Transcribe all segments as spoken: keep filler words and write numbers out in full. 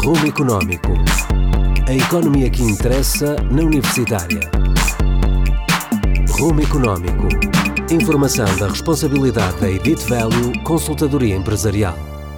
Rumo Económico. A economia que interessa na Universitária. Rumo Económico. Informação da responsabilidade da Edit Value Consultadoria Empresarial.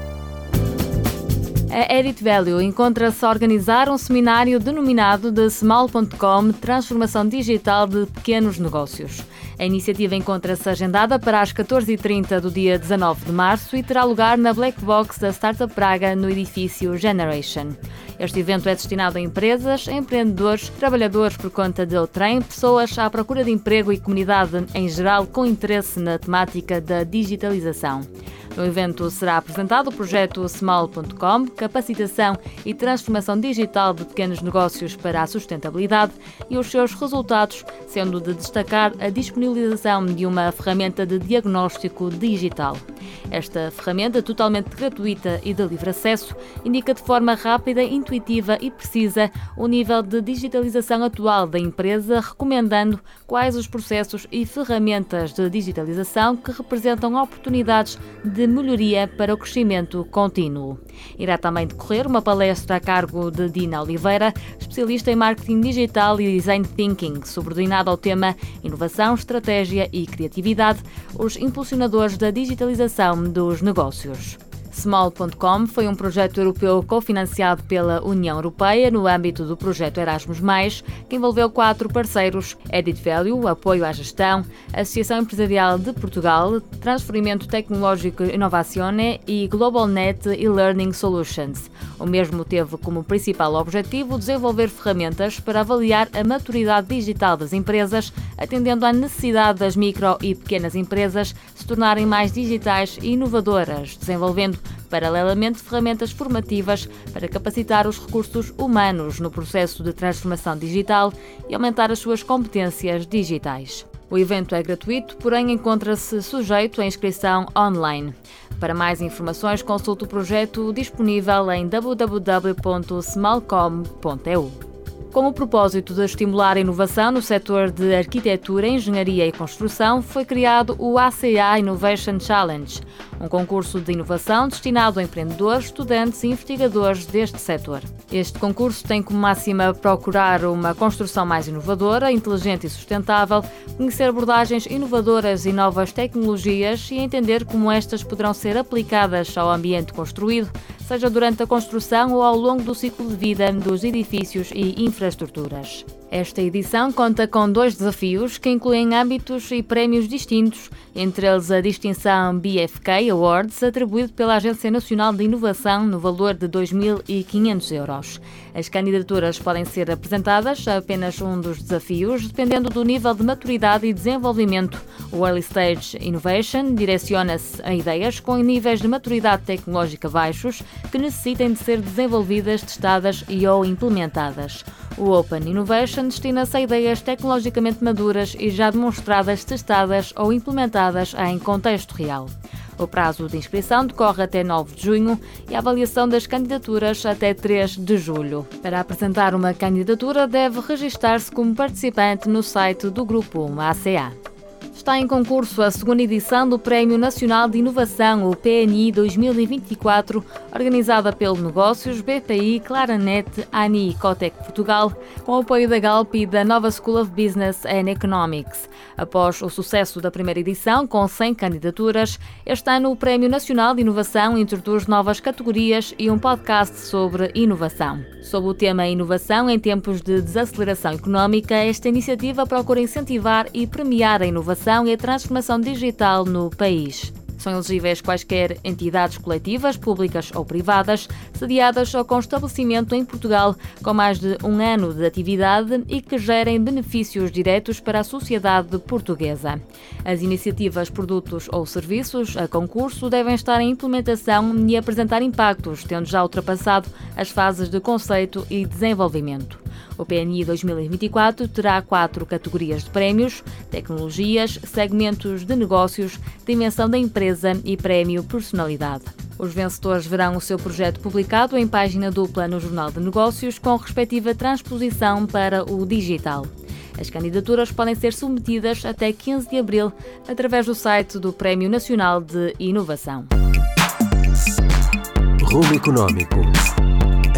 A Edit Value encontra-se a organizar um seminário denominado de Small ponto com Transformação Digital de Pequenos Negócios. A iniciativa encontra-se agendada para as catorze e trinta do dia dezanove de março e terá lugar na Black Box da Startup Praga, no edifício Generation. Este evento é destinado a empresas, empreendedores, trabalhadores por conta de outrem, pessoas à procura de emprego e comunidade em geral com interesse na temática da digitalização. No evento será apresentado o projeto Small ponto com, capacitação e transformação digital de pequenos negócios para a sustentabilidade e os seus resultados, sendo de destacar a disponibilização de uma ferramenta de diagnóstico digital. Esta ferramenta, totalmente gratuita e de livre acesso, indica de forma rápida, intuitiva e precisa o nível de digitalização atual da empresa, recomendando quais os processos e ferramentas de digitalização que representam oportunidades de melhoria para o crescimento contínuo. Irá também decorrer uma palestra a cargo de Dina Oliveira, especialista em marketing digital e design thinking, subordinada ao tema inovação, estratégia e criatividade, os impulsionadores da digitalização dos negócios. Small ponto com foi um projeto europeu cofinanciado pela União Europeia no âmbito do projeto Erasmus mais, que envolveu quatro parceiros: Edit Value, Apoio à Gestão, Associação Empresarial de Portugal, Transferimento Tecnológico Innovazione e GlobalNet e-Learning Solutions. O mesmo teve como principal objetivo desenvolver ferramentas para avaliar a maturidade digital das empresas, atendendo à necessidade das micro e pequenas empresas se tornarem mais digitais e inovadoras, desenvolvendo paralelamente ferramentas formativas para capacitar os recursos humanos no processo de transformação digital e aumentar as suas competências digitais. O evento é gratuito, porém encontra-se sujeito à inscrição online. Para mais informações, consulte o projeto disponível em w w w ponto smallcom ponto e u. Com o propósito de estimular a inovação no setor de arquitetura, engenharia e construção, foi criado o A C A Innovation Challenge, um concurso de inovação destinado a empreendedores, estudantes e investigadores deste setor. Este concurso tem como máxima procurar uma construção mais inovadora, inteligente e sustentável, conhecer abordagens inovadoras e novas tecnologias e entender como estas poderão ser aplicadas ao ambiente construído, seja durante a construção ou ao longo do ciclo de vida dos edifícios e infraestruturas. Esta edição conta com dois desafios que incluem âmbitos e prémios distintos, entre eles a distinção B F K Awards, atribuído pela Agência Nacional de Inovação no valor de dois mil e quinhentos euros. As candidaturas podem ser apresentadas a apenas um dos desafios, dependendo do nível de maturidade e desenvolvimento. O Early Stage Innovation direciona-se a ideias com níveis de maturidade tecnológica baixos que necessitem de ser desenvolvidas, testadas e ou implementadas. O Open Innovation destina-se a ideias tecnologicamente maduras e já demonstradas, testadas ou implementadas em contexto real. O prazo de inscrição decorre até nove de junho e a avaliação das candidaturas até três de julho. Para apresentar uma candidatura, deve registar-se como participante no site do Grupo A C A. Está em concurso a segunda edição do Prémio Nacional de Inovação, o P N I dois mil e vinte e quatro, organizada pelo Negócios, B P I, Claranet, A N I e Cotec Portugal, com o apoio da Galp e da Nova School of Business and Economics. Após o sucesso da primeira edição, com cem candidaturas, este ano o Prémio Nacional de Inovação introduz novas categorias e um podcast sobre inovação. Sob o tema Inovação em tempos de desaceleração económica, esta iniciativa procura incentivar e premiar a inovação e a transformação digital no país. São elegíveis quaisquer entidades coletivas, públicas ou privadas, sediadas ou com estabelecimento em Portugal, com mais de um ano de atividade e que gerem benefícios diretos para a sociedade portuguesa. As iniciativas, produtos ou serviços a concurso devem estar em implementação e apresentar impactos, tendo já ultrapassado as fases de conceito e desenvolvimento. O P N I dois mil e vinte e quatro terá quatro categorias de prémios: tecnologias, segmentos de negócios, dimensão da empresa e prémio personalidade. Os vencedores verão o seu projeto publicado em página dupla no Jornal de Negócios, com respectiva transposição para o digital. As candidaturas podem ser submetidas até quinze de abril através do site do Prémio Nacional de Inovação. Rumo Económico. A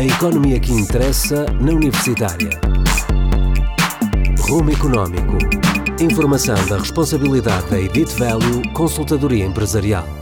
A economia que interessa na Universitária. Rumo Económico. Informação da responsabilidade da Edit Value Consultadoria Empresarial.